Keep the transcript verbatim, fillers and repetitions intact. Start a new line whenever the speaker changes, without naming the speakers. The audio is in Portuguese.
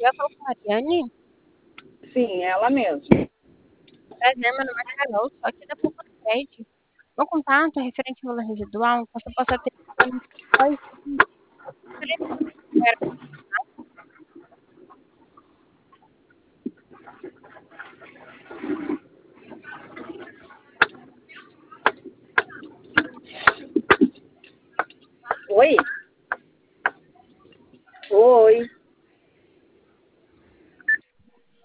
dia, eu falo com a Ariane.
Sim, ela mesmo.
Prazer, meu nome é Carol, só que da Poupa Crédito. Meu contato é referente ao valor residual, você possa ter dois, três,
Oi?